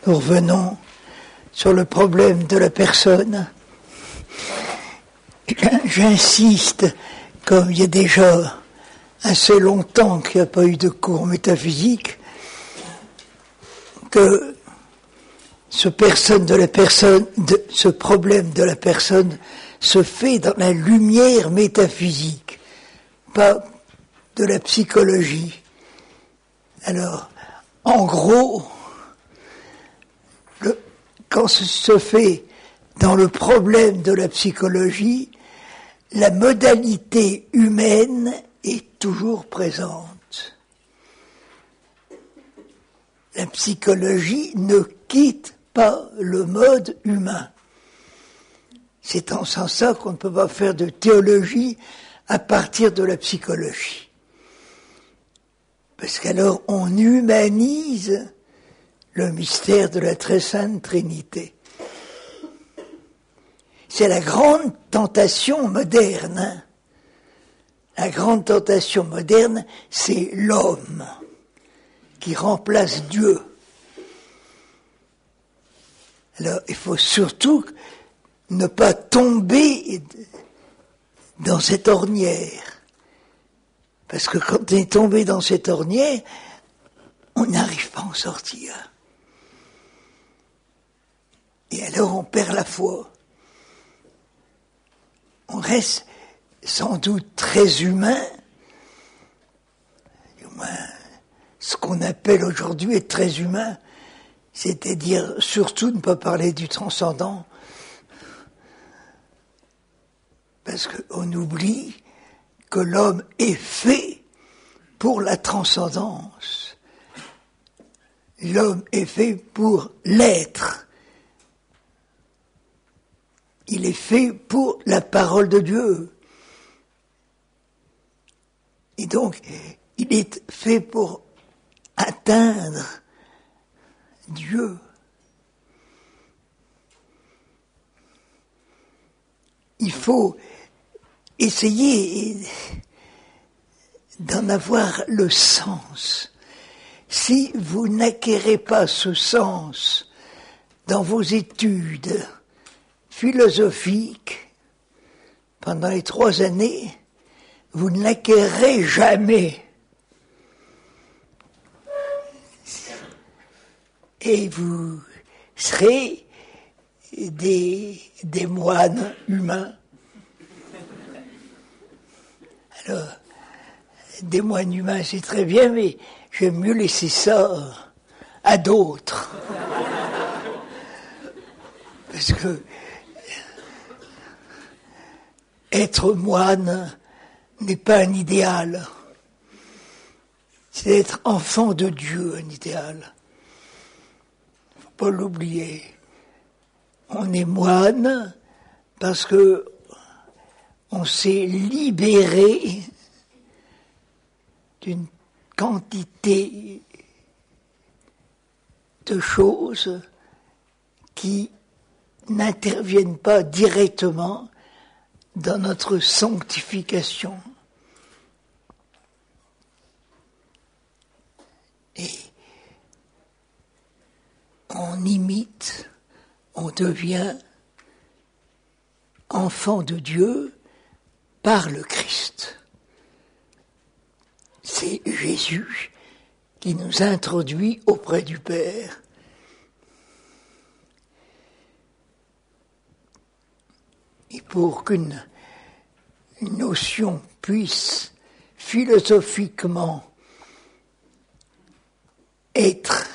Nous revenons sur le problème de la personne. J'insiste, comme il y a déjà assez longtemps qu'il n'y a pas eu de cours métaphysiques, que ce problème de la personne se fait dans la lumière métaphysique, pas de la psychologie. Alors, en gros, quand ce se fait dans le problème de la psychologie, la modalité humaine est toujours présente. La psychologie ne quitte pas le mode humain. C'est en ce sens qu'on ne peut pas faire de théologie à partir de la psychologie. Parce qu'alors on humanise le mystère de la très sainte Trinité. C'est la grande tentation moderne. Hein. La grande tentation moderne, c'est l'homme qui remplace Dieu. Alors, il faut surtout ne pas tomber dans cette ornière. Parce que quand on est tombé dans cette ornière, on n'arrive pas à en sortir. Et alors on perd la foi. On reste sans doute très humain, du moins ce qu'on appelle aujourd'hui être très humain, c'est-à-dire surtout ne pas parler du transcendant, parce qu'on oublie que l'homme est fait pour la transcendance. L'homme est fait pour l'être. Il est fait pour la parole de Dieu. Et donc, il est fait pour atteindre Dieu. Il faut essayer d'en avoir le sens. Si vous n'acquérez pas ce sens dans vos études philosophiques pendant les 3 années, vous ne l'acquérerez jamais. Et vous serez des moines humains. Alors, des moines humains, c'est très bien, mais j'aime mieux laisser ça à d'autres. Parce que être moine n'est pas un idéal. C'est être enfant de Dieu, un idéal. Il ne faut pas l'oublier. On est moine parce que on s'est libéré d'une quantité de choses qui n'interviennent pas directement dans notre sanctification. Et on imite, on devient enfant de Dieu par le Christ. C'est Jésus qui nous introduit auprès du Père. Et pour qu'une notion puisse philosophiquement être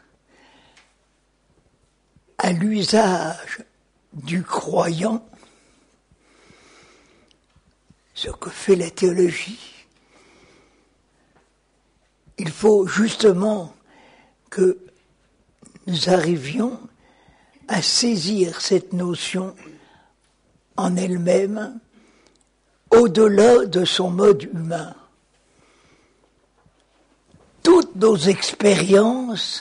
à l'usage du croyant, ce que fait la théologie, il faut justement que nous arrivions à saisir cette notion en elle-même, au-delà de son mode humain. Toutes nos expériences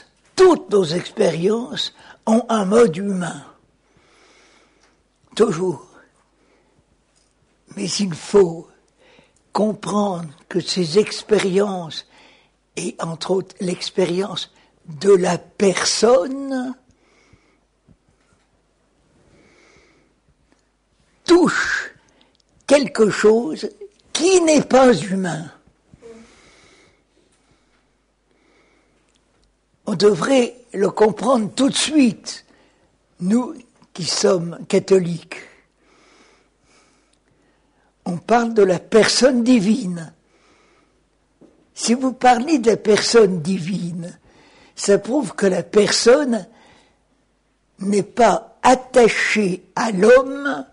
ont un mode humain. Toujours. Mais il faut comprendre que ces expériences, et entre autres l'expérience de la personne, touche quelque chose qui n'est pas humain. On devrait le comprendre tout de suite, nous qui sommes catholiques. On parle de la personne divine. Si vous parlez de la personne divine, ça prouve que la personne n'est pas attachée à l'homme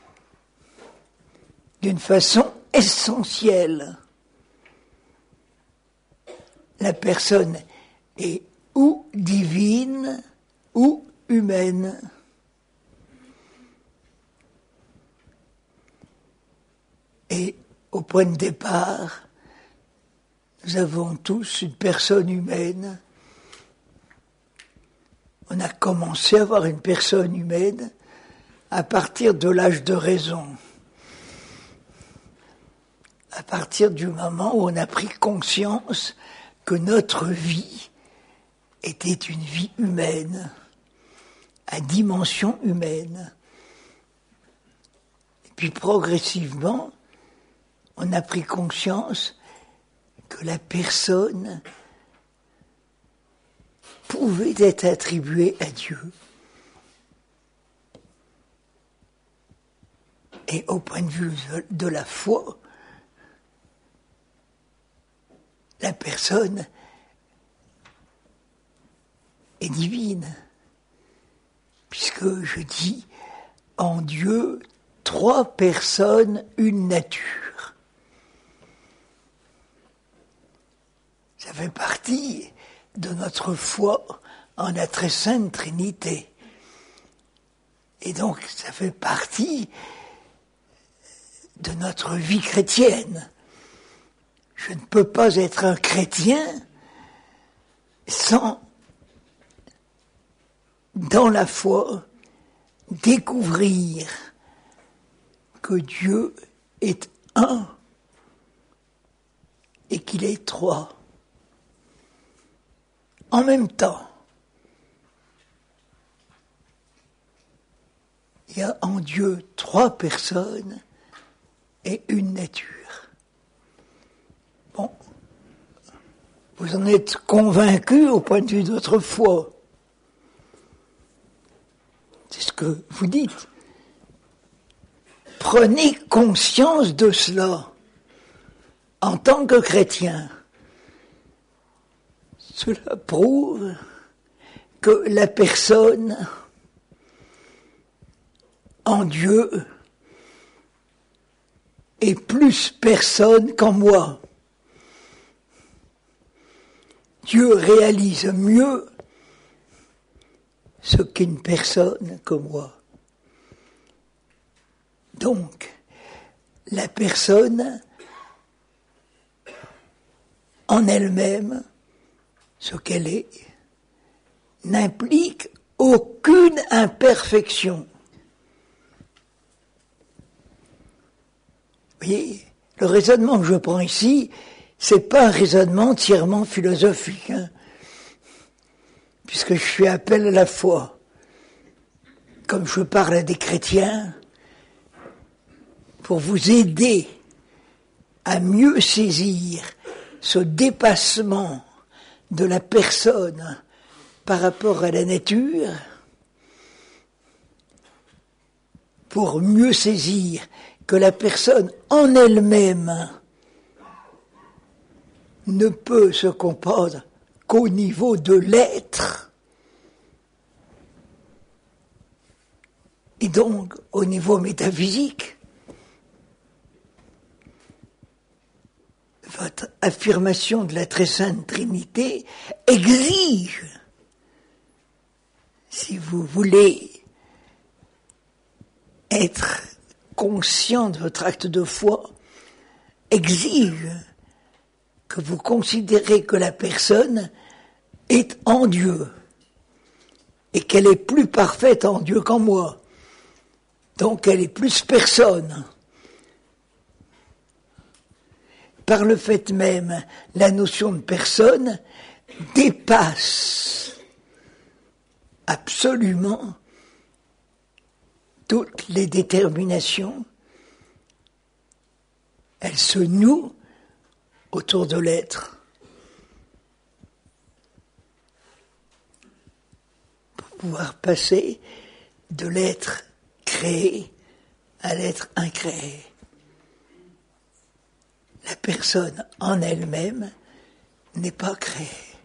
d'une façon essentielle. La personne est ou divine ou humaine. Et au point de départ, nous avons tous une personne humaine. On a commencé à avoir une personne humaine à partir de l'âge de raison. À partir du moment où on a pris conscience que notre vie était une vie humaine, à dimension humaine. Et puis progressivement, on a pris conscience que la personne pouvait être attribuée à Dieu. Et au point de vue de la foi, la personne est divine, puisque je dis en Dieu, 3 personnes, une nature. Ça fait partie de notre foi en la très sainte Trinité. Et donc, ça fait partie de notre vie chrétienne. Je ne peux pas être un chrétien sans, dans la foi, découvrir que Dieu est un et qu'il est 3. En même temps, il y a en Dieu 3 personnes et une nature. Bon, vous en êtes convaincus au point de vue de votre foi. C'est ce que vous dites. Prenez conscience de cela en tant que chrétien. Cela prouve que la personne en Dieu est plus personne qu'en moi. Dieu réalise mieux ce qu'une personne que moi. Donc, la personne en elle-même, ce qu'elle est, n'implique aucune imperfection. Vous voyez, le raisonnement que je prends ici, c'est pas un raisonnement entièrement philosophique, puisque je fais appel à la foi. Comme je parle à des chrétiens, pour vous aider à mieux saisir ce dépassement de la personne par rapport à la nature, pour mieux saisir que la personne en elle-même ne peut se comprendre qu'au niveau de l'être, et donc au niveau métaphysique. Votre affirmation de la très sainte Trinité exige, si vous voulez être conscient de votre acte de foi, exige que vous considérez que la personne est en Dieu et qu'elle est plus parfaite en Dieu qu'en moi. Donc elle est plus personne. Par le fait même, la notion de personne dépasse absolument toutes les déterminations, elles se nouent autour de l'être. Pour pouvoir passer de l'être créé à l'être incréé. La personne en elle-même n'est pas créée.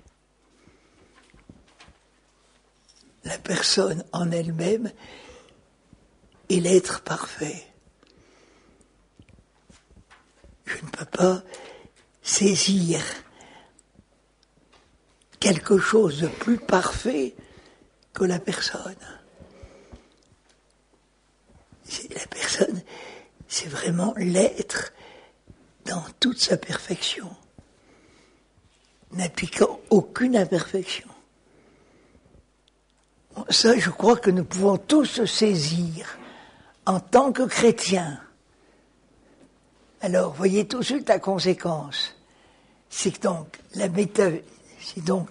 La personne en elle-même est l'être parfait. Je ne peux pas saisir quelque chose de plus parfait que la personne. La personne, c'est vraiment l'être dans toute sa perfection, n'appliquant aucune imperfection. Ça, je crois que nous pouvons tous saisir en tant que chrétiens. Alors, voyez tout de suite la conséquence. C'est que donc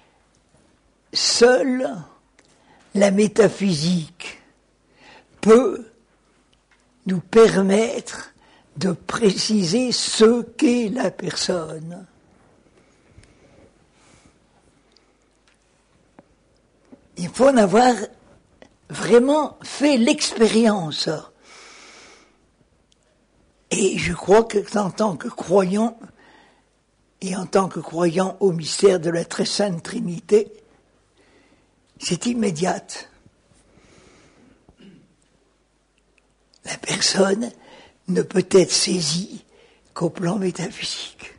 seule la métaphysique peut nous permettre de préciser ce qu'est la personne. Il faut en avoir vraiment fait l'expérience. Et je crois que en tant que croyant, et en tant que croyant au mystère de la très sainte Trinité, c'est immédiate. La personne ne peut être saisie qu'au plan métaphysique.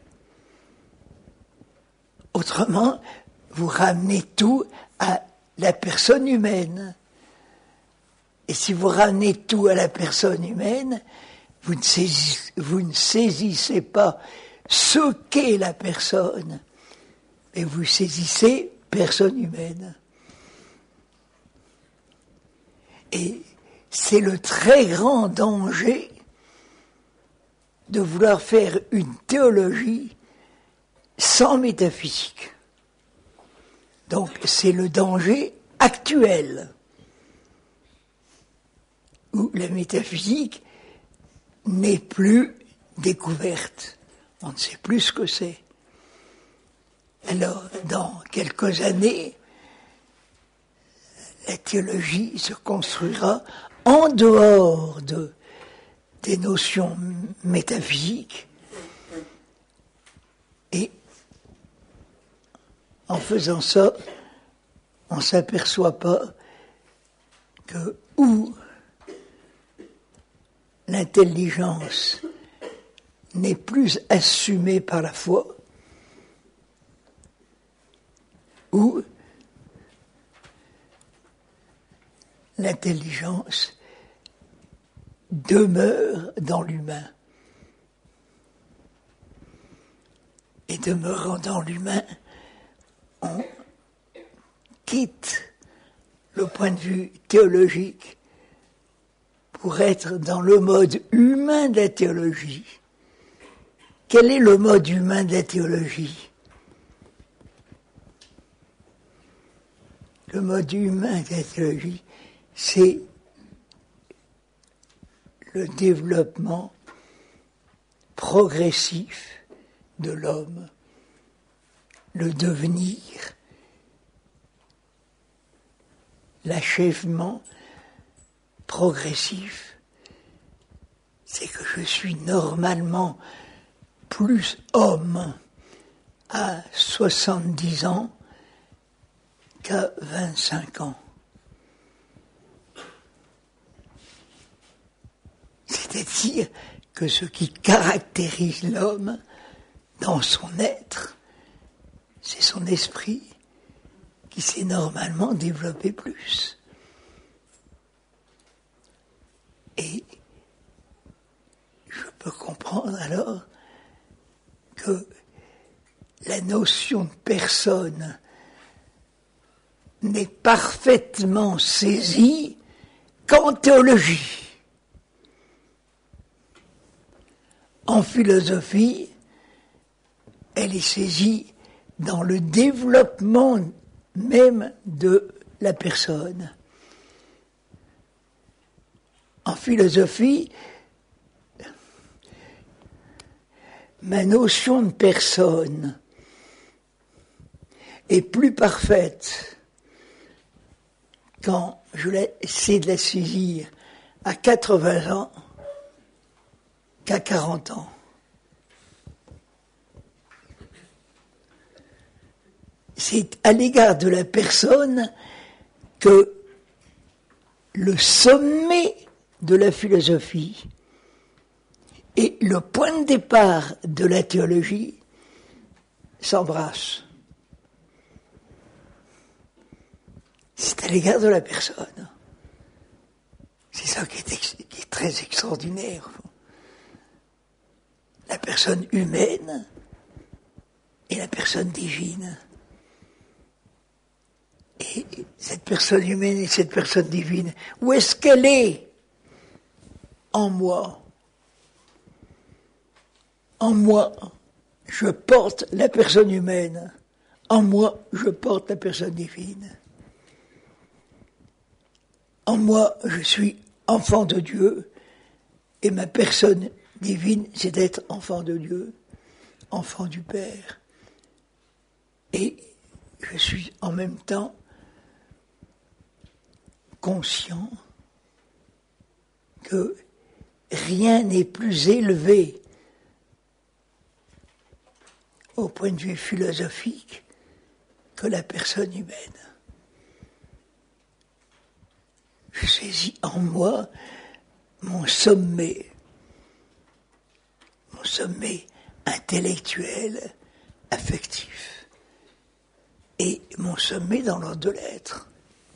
Autrement, vous ramenez tout à la personne humaine. Et si vous ramenez tout à la personne humaine, vous ne saisissez pas ce qu'est la personne, mais vous saisissez personne humaine. Et c'est le très grand danger de vouloir faire une théologie sans métaphysique. Donc c'est le danger actuel, où la métaphysique n'est plus découverte. On ne sait plus ce que c'est. Alors, dans quelques années, la théologie se construira en dehors des notions métaphysiques, et en faisant ça, on ne s'aperçoit pas que où l'intelligence n'est plus assumée par la foi, où l'intelligence demeure dans l'humain. Et demeurant dans l'humain, on quitte le point de vue théologique pour être dans le mode humain de la théologie. Quel est le mode humain de la théologie ? Le mode humain de la théologie, c'est le développement progressif de l'homme, le devenir, l'achèvement progressif. C'est que je suis normalement plus homme à 70 ans qu'à 25 ans. C'est-à-dire que ce qui caractérise l'homme dans son être, c'est son esprit qui s'est normalement développé plus. Et je peux comprendre alors que la notion de personne n'est parfaitement saisie qu'en théologie. En philosophie, elle est saisie dans le développement même de la personne. En philosophie, ma notion de personne est plus parfaite quand je essaie de la saisir à 80 ans qu'à 40 ans. C'est à l'égard de la personne que le sommet de la philosophie et le point de départ de la théologie s'embrassent. C'est à l'égard de la personne. C'est ça qui est très extraordinaire. La personne humaine et la personne divine. Et cette personne humaine et cette personne divine, où est-ce qu'elle est? En moi. En moi, je porte la personne humaine. En moi, je porte la personne divine. En moi, je suis enfant de Dieu, et ma personne divine, c'est d'être enfant de Dieu, enfant du Père. Et je suis en même temps conscient que rien n'est plus élevé au point de vue philosophique que la personne humaine. Je saisis en moi mon sommet intellectuel, affectif, et mon sommet dans l'ordre de l'être.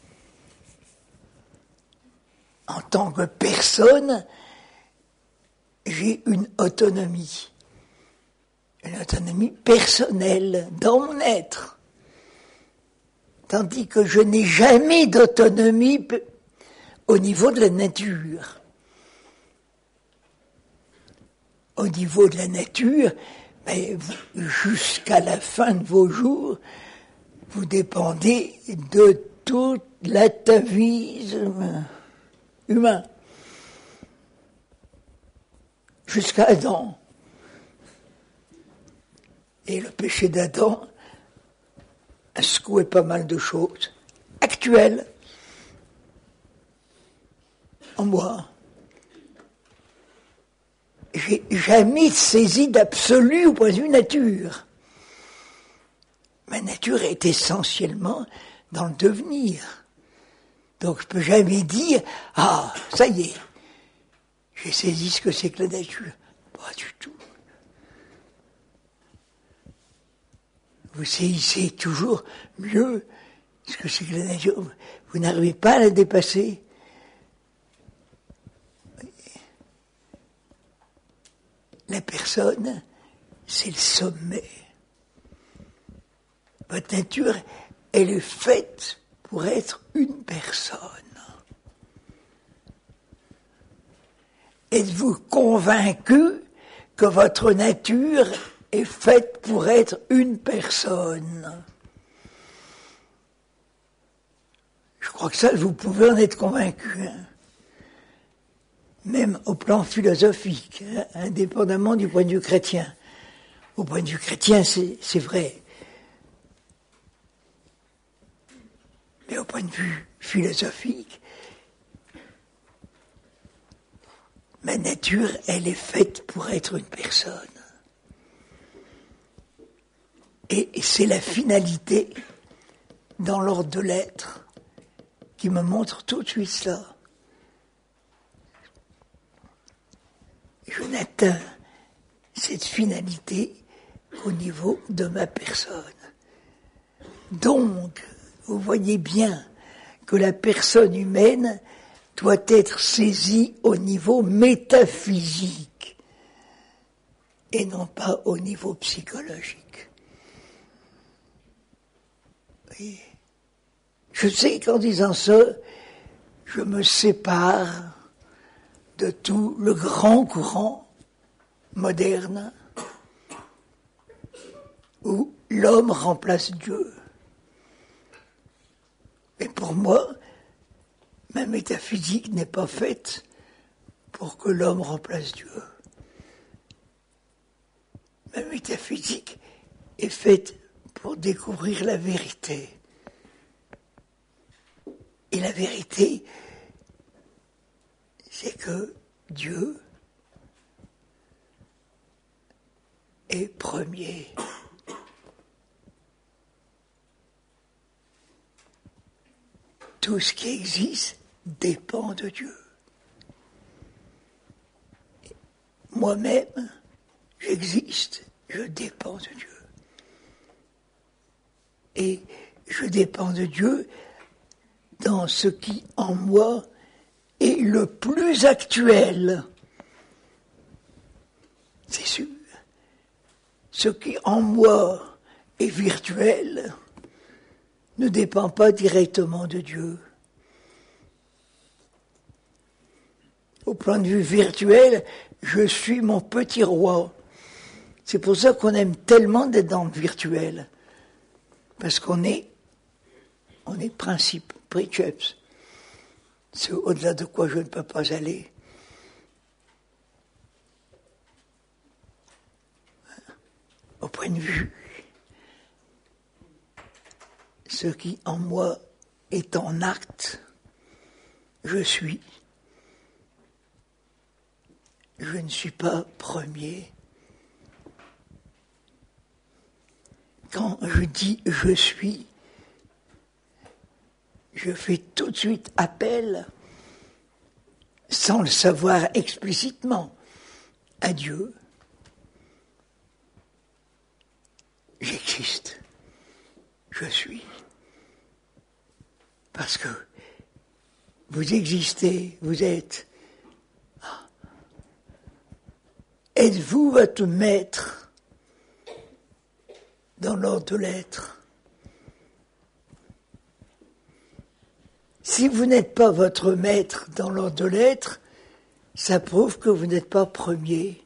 En tant que personne, j'ai une autonomie personnelle dans mon être, tandis que je n'ai jamais d'autonomie au niveau de la nature. Au niveau de la nature, jusqu'à la fin de vos jours, vous dépendez de tout l'atavisme humain. Jusqu'à Adam. Et le péché d'Adam a secoué pas mal de choses actuelles en moi. J'ai jamais saisi d'absolu au point de vue nature. Ma nature est essentiellement dans le devenir. Donc je peux jamais dire « Ah, ça y est, j'ai saisi ce que c'est que la nature. » Pas du tout. Vous saisissez toujours mieux ce que c'est que la nature. Vous n'arrivez pas à la dépasser. La personne, c'est le sommet. Votre nature, elle est faite pour être une personne. Êtes-vous convaincu que votre nature est faite pour être une personne? Je crois que ça, vous pouvez en être convaincu. Même au plan philosophique, indépendamment du point de vue chrétien. Au point de vue chrétien, c'est vrai. Mais au point de vue philosophique, ma nature, elle est faite pour être une personne. Et c'est la finalité, dans l'ordre de l'être, qui me montre tout de suite cela. Je n'atteins cette finalité qu'au niveau de ma personne. Donc, vous voyez bien que la personne humaine doit être saisie au niveau métaphysique et non pas au niveau psychologique. Oui. Je sais qu'en disant ça, je me sépare de tout le grand courant moderne où l'homme remplace Dieu. Mais pour moi, ma métaphysique n'est pas faite pour que l'homme remplace Dieu. La métaphysique est faite pour découvrir la vérité. Et la vérité, c'est que Dieu est premier. Tout ce qui existe dépend de Dieu. Moi-même, j'existe, je dépends de Dieu. Et je dépends de Dieu dans ce qui, en moi, est le plus actuel. C'est sûr. Ce qui, en moi, est virtuel ne dépend pas directement de Dieu. Au point de vue virtuel, je suis mon petit roi. C'est pour ça qu'on aime tellement d'être dans le virtuel. Parce qu'on est principe, précepts. C'est au-delà de quoi je ne peux pas aller. Au point de vue, ce qui en moi est en acte, je suis. Je ne suis pas premier. Quand je dis je suis, je fais tout de suite appel, sans le savoir explicitement, à Dieu. J'existe. Je suis. Parce que vous existez, vous êtes. Êtes-vous votre maître dans l'ordre de l'être? Si vous n'êtes pas votre maître dans l'ordre de l'être, ça prouve que vous n'êtes pas premier.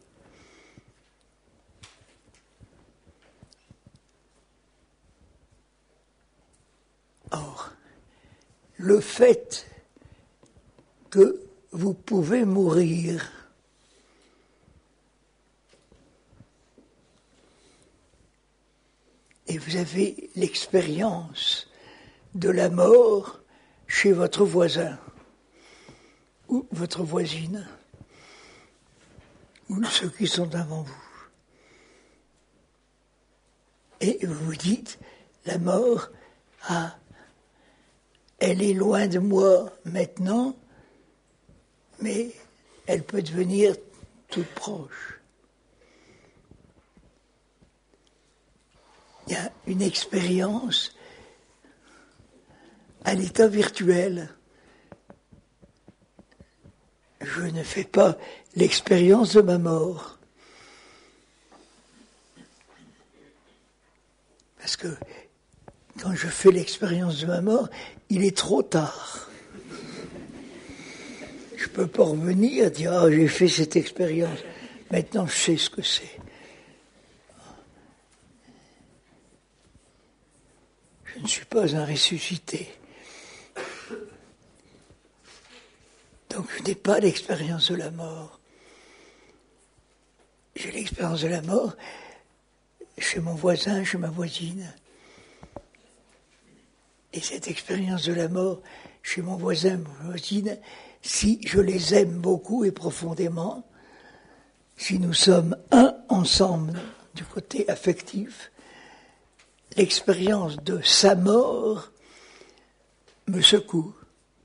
Or, le fait que vous pouvez mourir et vous avez l'expérience de la mort chez votre voisin ou votre voisine ou ceux qui sont avant vous. Et vous vous dites, la mort, elle est loin de moi maintenant, mais elle peut devenir toute proche. Il y a une expérience à l'état virtuel. Je ne fais pas l'expérience de ma mort. Parce que quand je fais l'expérience de ma mort, il est trop tard. Je ne peux pas revenir et dire « Ah, j'ai fait cette expérience, maintenant je sais ce que c'est ». Je ne suis pas un ressuscité. Donc je n'ai pas l'expérience de la mort. J'ai l'expérience de la mort chez mon voisin, chez ma voisine. Et cette expérience de la mort chez mon voisin, ma voisine, si je les aime beaucoup et profondément, si nous sommes un ensemble du côté affectif, l'expérience de sa mort me secoue.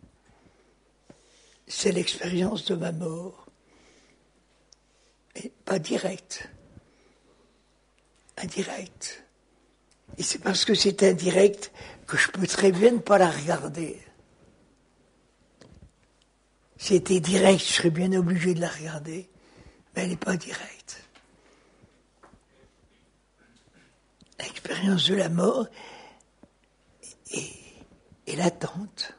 C'est l'expérience de ma mort. Et pas directe. Indirect. Et c'est parce que c'est indirect que je peux très bien ne pas la regarder. Si c'était direct, je serais bien obligé de la regarder, mais elle n'est pas directe. L'expérience de la mort est latente.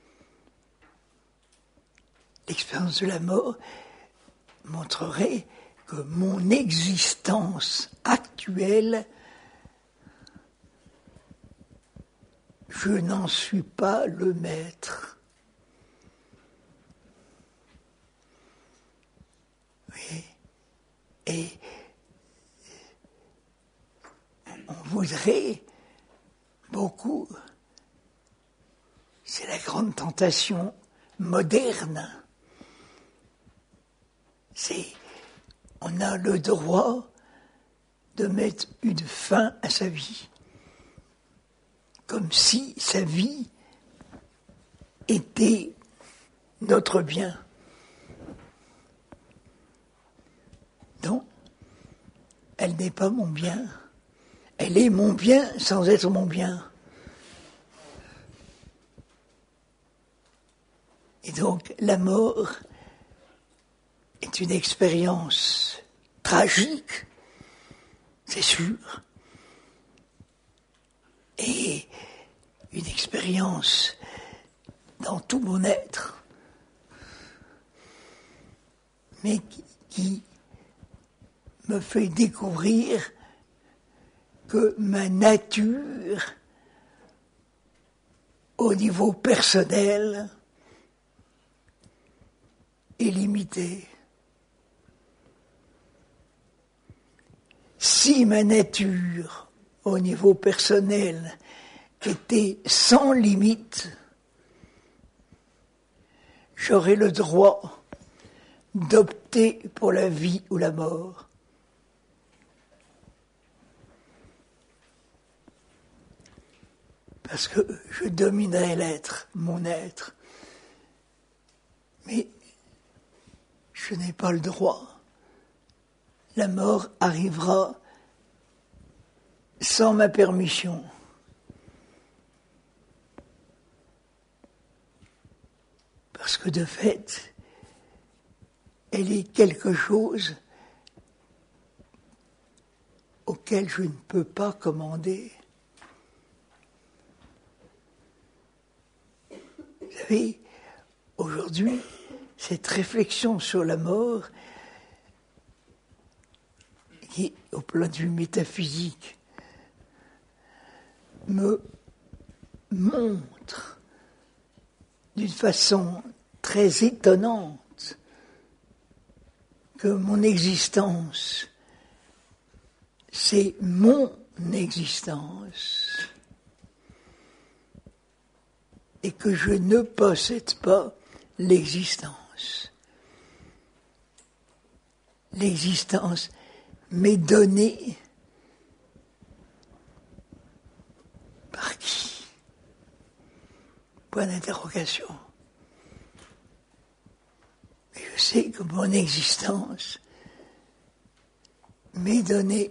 L'expérience de la mort montrerait que mon existence actuelle, je n'en suis pas le maître. Oui. Et on voudrait beaucoup, c'est la grande tentation moderne, on a le droit de mettre une fin à sa vie, comme si sa vie était notre bien. Non, elle n'est pas mon bien. Elle est mon bien sans être mon bien. Et donc la mort est une expérience tragique, c'est sûr, et une expérience dans tout mon être, mais qui me fait découvrir que ma nature, au niveau personnel, est limitée. Si ma nature, au niveau personnel, était sans limite, j'aurais le droit d'opter pour la vie ou la mort. Parce que je dominerais l'être, mon être. Mais je n'ai pas le droit. La mort arrivera sans ma permission. Parce que de fait, elle est quelque chose auquel je ne peux pas commander. Vous savez, aujourd'hui, cette réflexion sur la mort, qui, au plan de vue métaphysique, me montre d'une façon très étonnante que mon existence, c'est mon existence et que je ne possède pas l'existence. L'existence m'est donnée par qui? Point d'interrogation. Mais je sais que mon existence m'est donnée,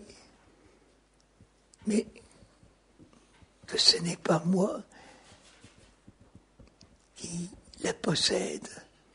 mais que ce n'est pas moi qui la possède.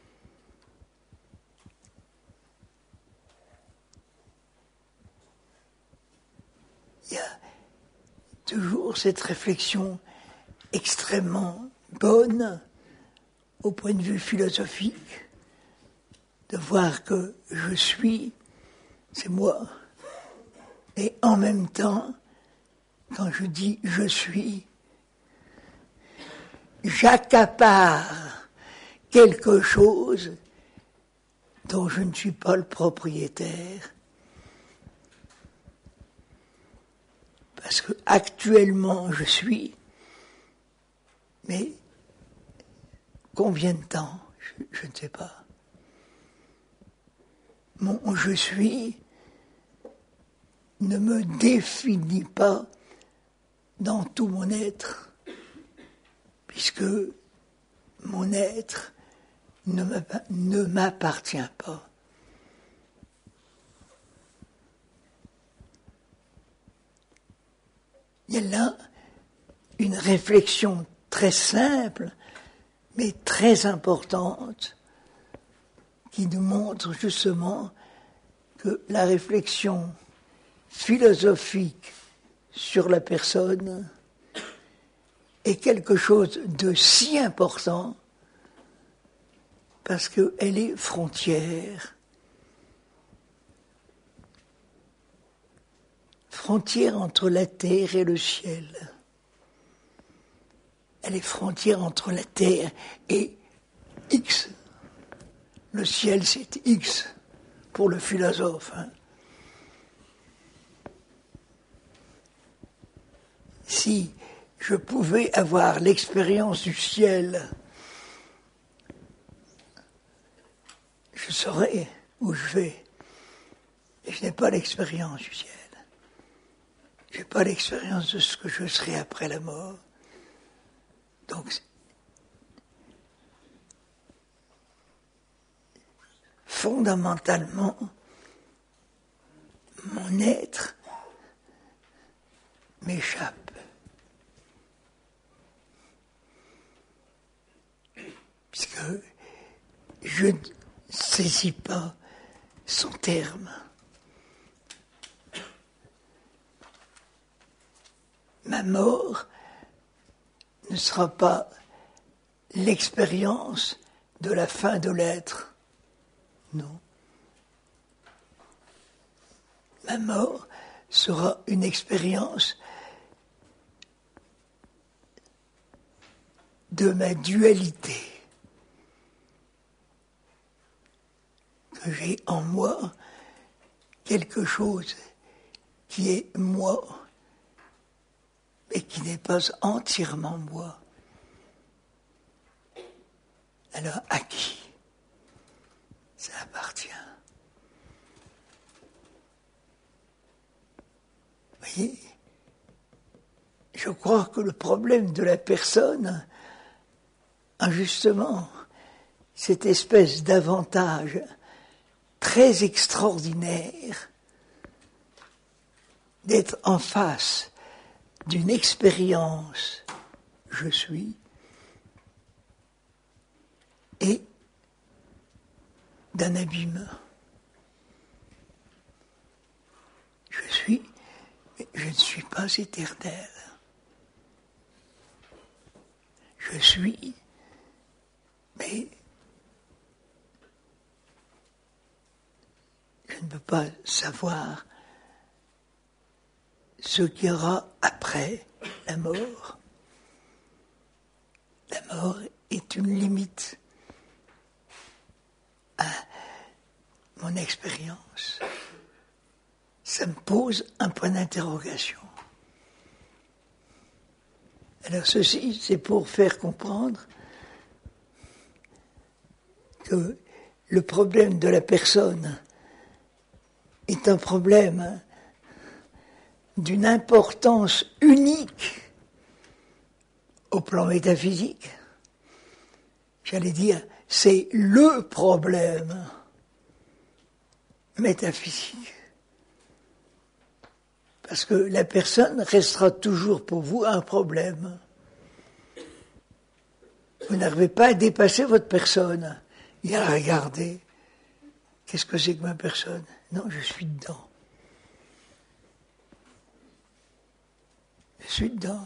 Il y a toujours cette réflexion extrêmement bonne au point de vue philosophique, de voir que je suis, c'est moi, et en même temps, quand je dis je suis, j'accapare quelque chose dont je ne suis pas le propriétaire. Parce que actuellement je suis, mais combien de temps, je ne sais pas. Mon je suis ne me définit pas dans tout mon être, puisque mon être ne m'appartient pas. Il y a là une réflexion très simple, mais très importante, qui nous montre justement que la réflexion philosophique sur la personne est quelque chose de si important parce qu'elle est frontière. Frontière entre la terre et le ciel. Elle est frontière entre la terre et X. Le ciel, c'est X. pour le philosophe. Si je pouvais avoir l'expérience du ciel, je saurais où je vais. Et je n'ai pas l'expérience du ciel. Je n'ai pas l'expérience de ce que je serai après la mort. Donc, fondamentalement, mon être m'échappe. Puisque je ne saisis pas son terme. Ma mort ne sera pas l'expérience de la fin de l'être. Non. Ma mort sera une expérience de ma dualité. Que j'ai en moi quelque chose qui est moi, mais qui n'est pas entièrement moi. Alors, à qui ça appartient? Vous voyez, je crois que le problème de la personne a justement cette espèce d'avantage très extraordinaire d'être en face d'une expérience je suis et d'un abîme. Je suis, mais je ne suis pas éternel. Je suis, mais je ne peux pas savoir ce qu'il y aura après la mort. La mort est une limite à mon expérience. Ça me pose un point d'interrogation. Alors ceci, c'est pour faire comprendre que le problème de la personne est un problème d'une importance unique au plan métaphysique. J'allais dire, c'est le problème métaphysique. Parce que la personne restera toujours pour vous un problème. Vous n'arrivez pas à dépasser votre personne. Et à regarder, qu'est-ce que c'est que ma personne? Non, je suis dedans. Je suis dedans.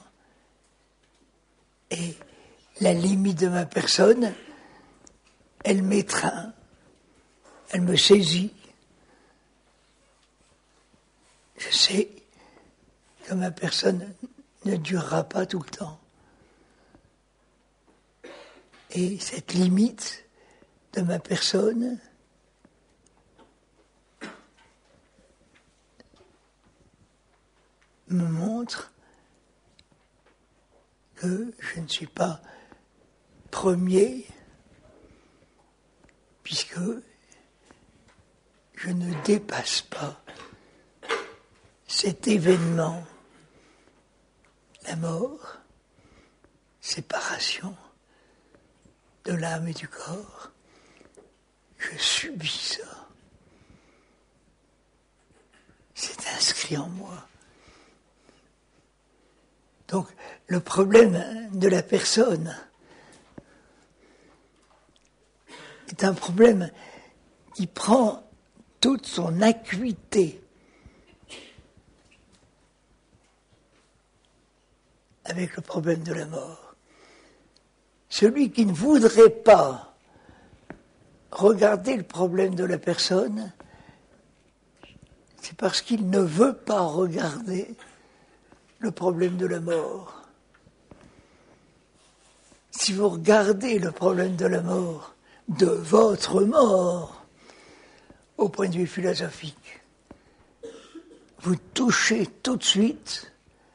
Et la limite de ma personne, elle m'étreint, elle me saisit. Je sais que ma personne ne durera pas tout le temps. Et cette limite de ma personne me montre que je ne suis pas premier, puisque je ne dépasse pas cet événement, la mort, séparation de l'âme et du corps. Je subis ça. C'est inscrit en moi. Donc, le problème de la personne est un problème qui prend toute son acuité avec le problème de la mort. Celui qui ne voudrait pas regarder le problème de la personne, c'est parce qu'il ne veut pas regarder le problème de la mort. Si vous regardez le problème de la mort, de votre mort, au point de vue philosophique. Vous touchez tout de suite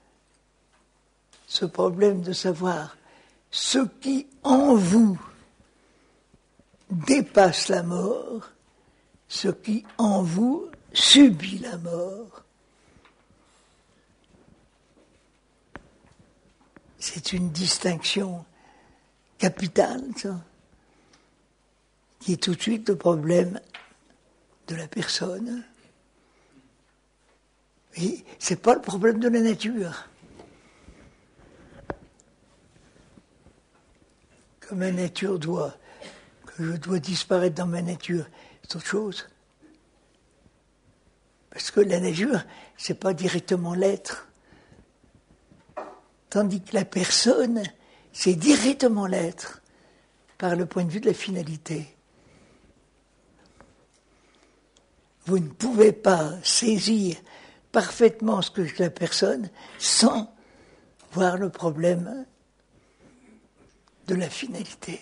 ce problème de savoir ce qui en vous dépasse la mort, ce qui en vous subit la mort. C'est une distinction capitale, ça, qui est tout de suite le problème de la personne. Et ce n'est pas le problème de la nature. Que ma nature que je dois disparaître dans ma nature, c'est autre chose. Parce que la nature, c'est pas directement l'être. Tandis que la personne, c'est directement l'être, par le point de vue de la finalité. Vous ne pouvez pas saisir parfaitement ce que est la personne sans voir le problème de la finalité.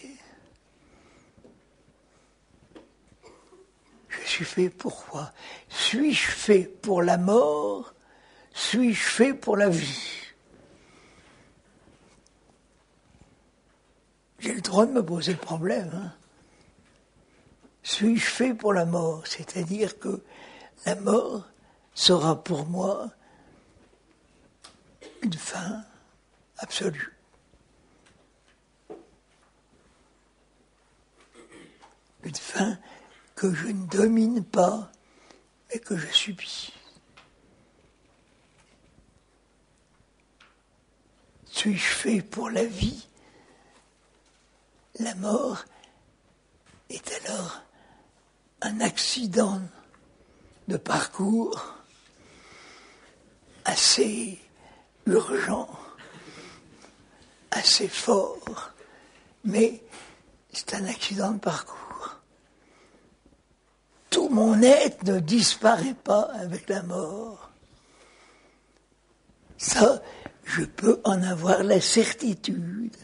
Je suis fait pour quoi? Suis-je fait pour la mort? Suis-je fait pour la vie? J'ai le droit de me poser le problème. Hein. Suis-je fait pour la mort? C'est-à-dire que la mort sera pour moi une fin absolue. Une fin que je ne domine pas, mais que je subis. Suis-je fait pour la vie? La mort est alors un accident de parcours assez urgent, assez fort, mais c'est un accident de parcours. Tout mon être ne disparaît pas avec la mort. Ça, je peux en avoir la certitude.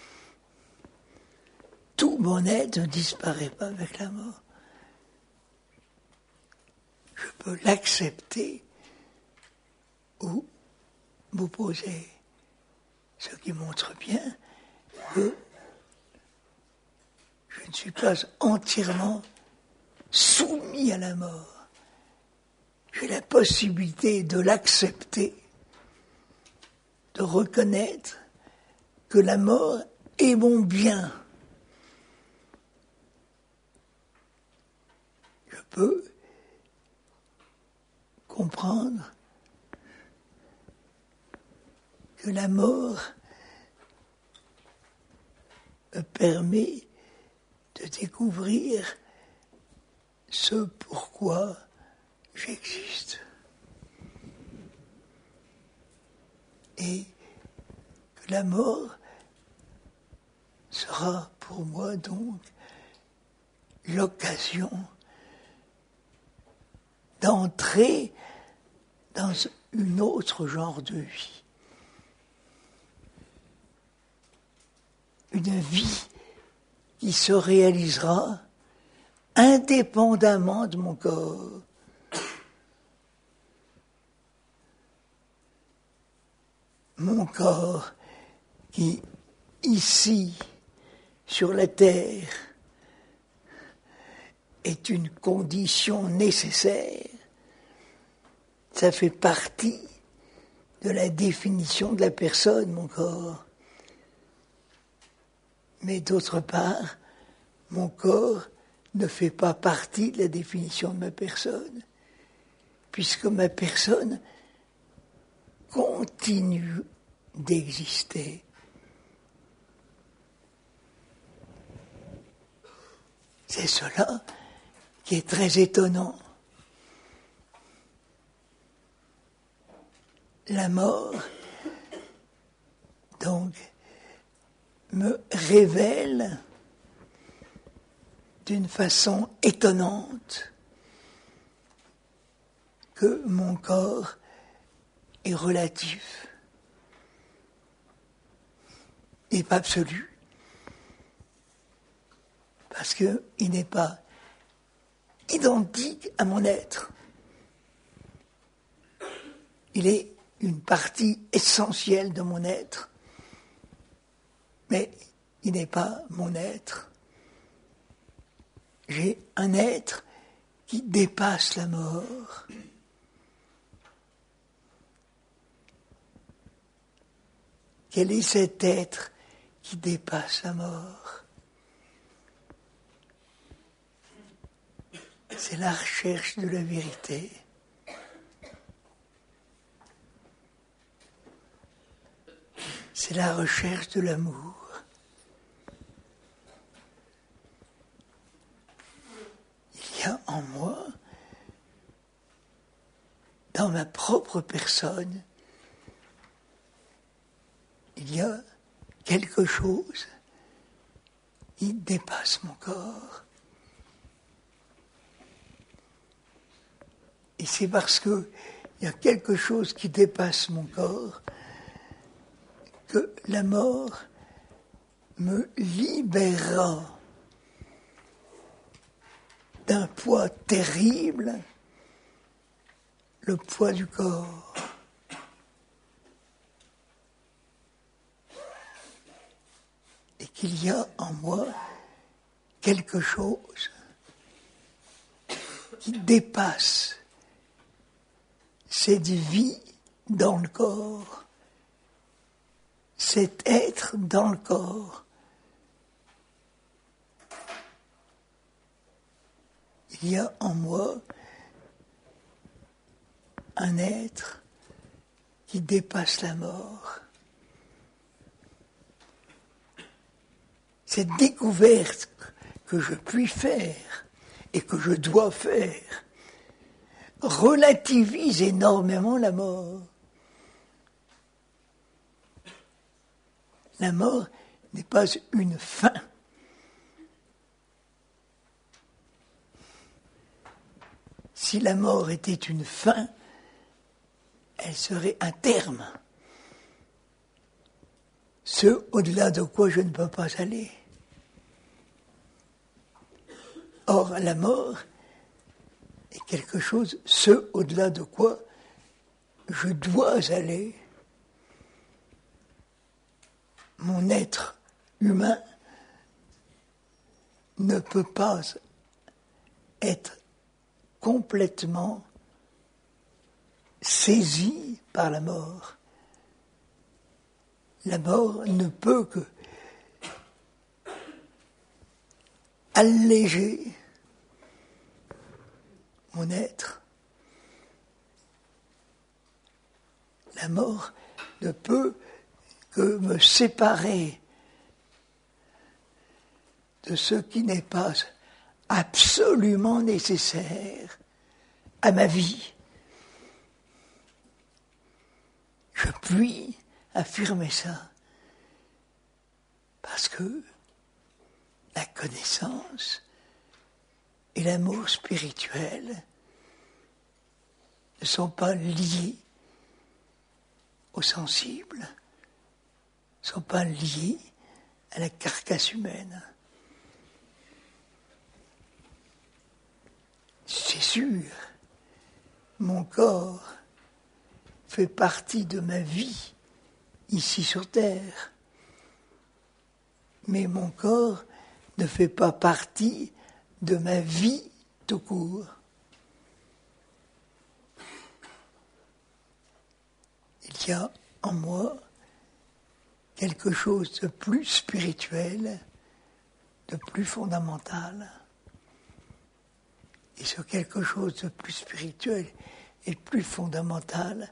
Tout mon être ne disparaît pas avec la mort. Je peux l'accepter ou m'opposer. Ce qui montre bien que je ne suis pas entièrement soumis à la mort. J'ai la possibilité de l'accepter, de reconnaître que la mort est mon bien. Je peux comprendre que la mort me permet de découvrir ce pourquoi j'existe. Et que la mort sera pour moi donc l'occasion d'entrer dans un autre genre de vie. Une vie qui se réalisera indépendamment de mon corps. Mon corps qui, ici, sur la terre, est une condition nécessaire. Ça fait partie de la définition de la personne, mon corps. Mais d'autre part, mon corps ne fait pas partie de la définition de ma personne, puisque ma personne continue d'exister. C'est cela qui est très étonnant. La mort, donc, me révèle d'une façon étonnante que mon corps est relatif et pas absolu, parce qu'il n'est pas identique à mon être. Il est une partie essentielle de mon être, mais il n'est pas mon être. J'ai un être qui dépasse la mort. Quel est cet être qui dépasse la mort? C'est la recherche de la vérité. C'est la recherche de l'amour. Il y a en moi, dans ma propre personne, il y a quelque chose qui dépasse mon corps. Et c'est parce qu'il y a quelque chose qui dépasse mon corps que la mort me libérera d'un poids terrible, le poids du corps. Et qu'il y a en moi quelque chose qui dépasse cette vie dans le corps, cet être dans le corps. Il y a en moi un être qui dépasse la mort. Cette découverte que je puis faire et que je dois faire relativise énormément la mort. La mort n'est pas une fin. Si la mort était une fin, elle serait un terme. Ce au-delà de quoi je ne peux pas aller. Or, la mort est quelque chose, ce au-delà de quoi je dois aller. Mon être humain ne peut pas être complètement saisi par la mort. La mort ne peut que alléger mon être. La mort ne peut que me séparer de ce qui n'est pas absolument nécessaire à ma vie. Je puis affirmer ça parce que la connaissance et l'amour spirituel ne sont pas liés au sensible, ne sont pas liés à la carcasse humaine. C'est sûr, mon corps fait partie de ma vie ici sur Terre, mais mon corps ne fait pas partie de ma vie tout court. Il y a en moi quelque chose de plus spirituel, de plus fondamental. Et ce quelque chose de plus spirituel et de plus fondamental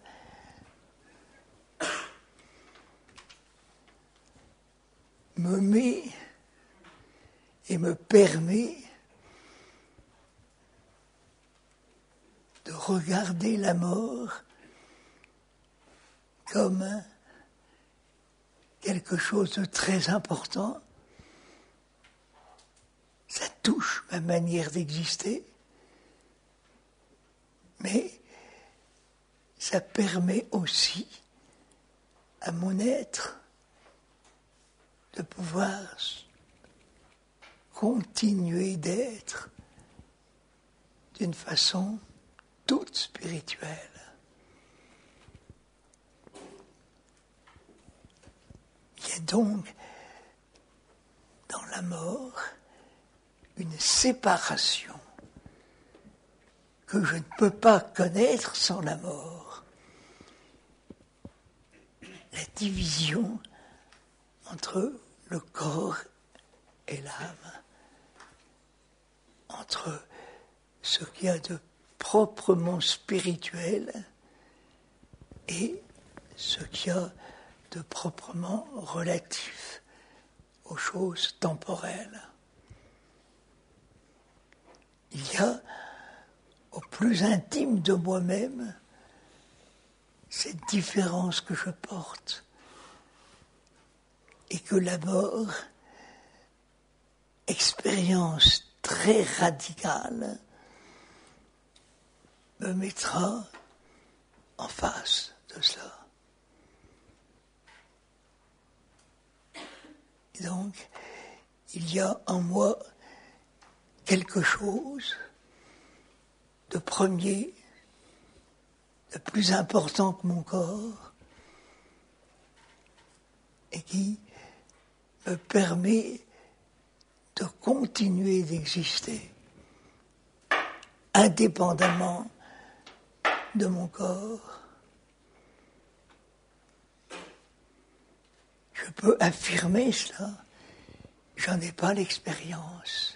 me met et me permet de regarder la mort comme quelque chose de très important. Ça touche ma manière d'exister, mais ça permet aussi à mon être de pouvoir continuer d'être d'une façon toute spirituelle. Il y a donc dans la mort une séparation que je ne peux pas connaître sans la mort. La division entre le corps et l'âme, entre ce qu'il y a de proprement spirituel et ce qu'il y a de proprement relatif aux choses temporelles. Il y a au plus intime de moi-même cette différence que je porte et que la mort, expérience très radicale, me mettra en face de cela. Et donc, il y a en moi quelque chose de premier, de plus important que mon corps, et qui me permet de continuer d'exister indépendamment de mon corps. Je peux affirmer cela, j'en ai pas l'expérience.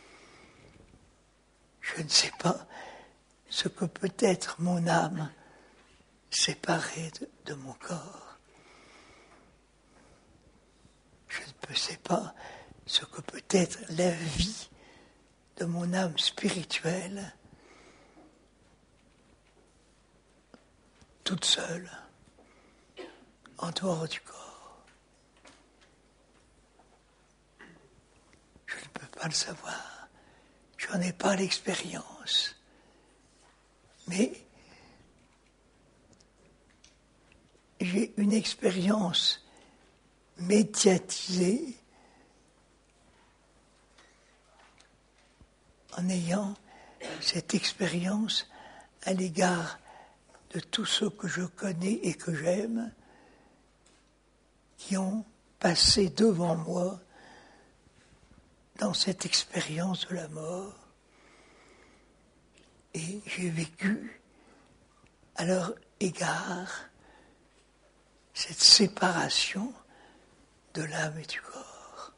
Je ne sais pas ce que peut être mon âme séparée de mon corps. Je ne sais pas ce que peut être la vie de mon âme spirituelle toute seule, en dehors du corps. Je ne peux pas le savoir. Je n'en ai pas l'expérience. Mais j'ai une expérience médiatisée en ayant cette expérience à l'égard de tous ceux que je connais et que j'aime, qui ont passé devant moi dans cette expérience de la mort. Et j'ai vécu à leur égard cette séparation de l'âme et du corps.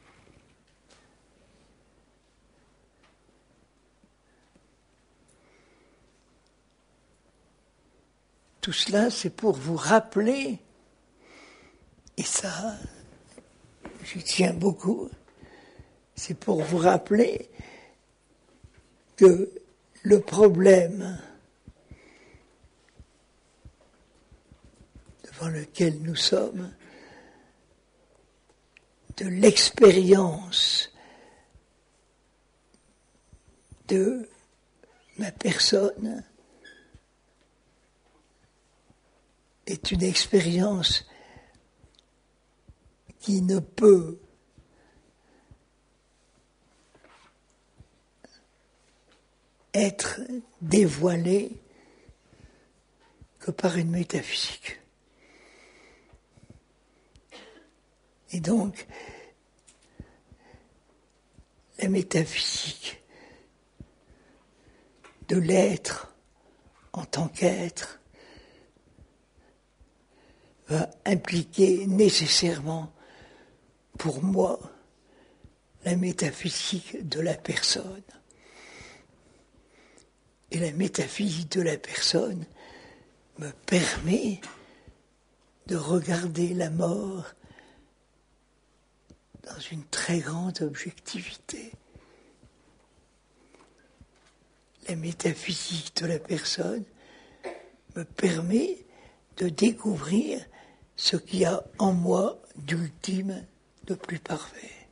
Tout cela, c'est pour vous rappeler, et ça, j'y tiens beaucoup, c'est pour vous rappeler que le problème devant lequel nous sommes, de l'expérience de ma personne, est une expérience qui ne peut être dévoilée que par une métaphysique. Et donc, la métaphysique de l'être en tant qu'être va impliquer nécessairement, pour moi, la métaphysique de la personne. Et la métaphysique de la personne me permet de regarder la mort dans une très grande objectivité. La métaphysique de la personne me permet de découvrir ce qu'il y a en moi d'ultime, de plus parfait.